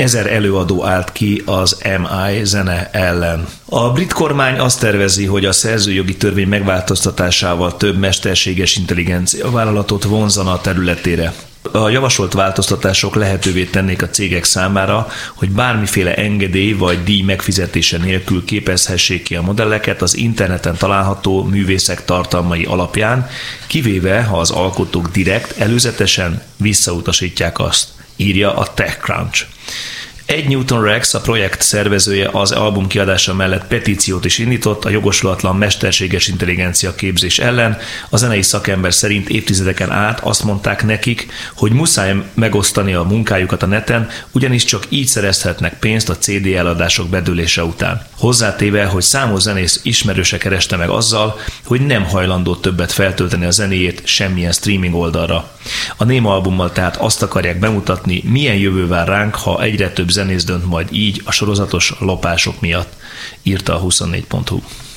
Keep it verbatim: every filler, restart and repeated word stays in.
ezer előadó állt ki az em i zene ellen. A brit kormány azt tervezi, hogy a szerzőjogi törvény megváltoztatásával több mesterséges intelligencia vállalatot vonzana a területére. A javasolt változtatások lehetővé tennék a cégek számára, hogy bármiféle engedély vagy díj megfizetése nélkül képezhessék ki a modelleket az interneten található művészek tartalmai alapján, kivéve ha az alkotók direkt, előzetesen visszautasítják azt, írja a TechCrunch. Egy Newton Rex, a projekt szervezője, az album kiadása mellett petíciót is indított a jogosulatlan mesterséges intelligencia képzés ellen. A zenei szakember szerint évtizedeken át azt mondták nekik, hogy muszáj megosztani a munkájukat a neten, ugyanis csak így szerezhetnek pénzt a cé dé eladások bedőlése után. Hozzátéve, hogy számos zenész ismerőse kereste meg azzal, hogy nem hajlandó többet feltölteni a zenéjét semmilyen streaming oldalra. A Name albummal tehát azt akarják bemutatni, milyen jövő vár ránk, ha egyre több zenész dönt majd így a sorozatos lopások miatt, írta a huszonnégy pont hu.